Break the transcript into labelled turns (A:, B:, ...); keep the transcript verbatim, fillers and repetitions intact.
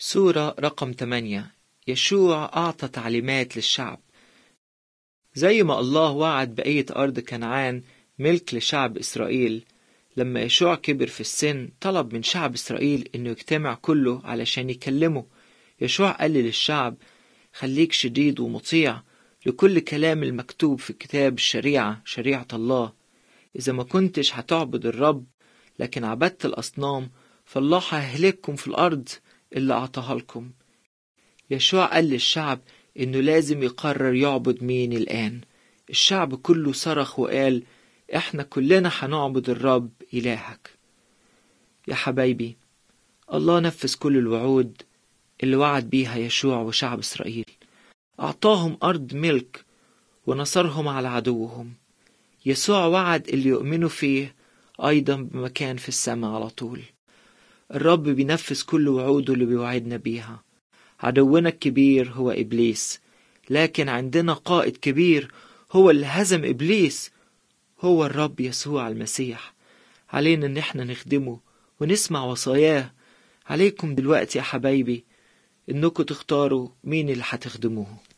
A: سورة رقم ثمانية. يشوع أعطى تعليمات للشعب. زي ما الله وعد بقية أرض كنعان ملك لشعب إسرائيل، لما يشوع كبر في السن طلب من شعب إسرائيل إنه يجتمع كله علشان يكلمه. يشوع قال للشعب: خليك شديد ومطيع لكل كلام المكتوب في كتاب الشريعة، شريعة الله. إذا ما كنتش هتعبد الرب لكن عبدت الأصنام، فالله هيهلككم في الأرض اللي أعطاها لكم. يشوع قال للشعب إنه لازم يقرر يعبد مين الآن. الشعب كله صرخ وقال: إحنا كلنا هنعبد الرب إلهك. يا حبايبي، الله نفذ كل الوعود اللي وعد بيها يشوع وشعب إسرائيل. أعطاهم أرض ملك ونصرهم على عدوهم. يسوع وعد اللي يؤمنوا فيه أيضا بمكان في السماء على طول. الرب بينفذ كل وعوده اللي بيوعدنا بيها. عدونا الكبير هو إبليس، لكن عندنا قائد كبير هو اللي هزم إبليس، هو الرب يسوع المسيح. علينا ان احنا نخدمه ونسمع وصاياه. عليكم دلوقتي يا حبايبي انكم تختاروا مين اللي هتخدموه.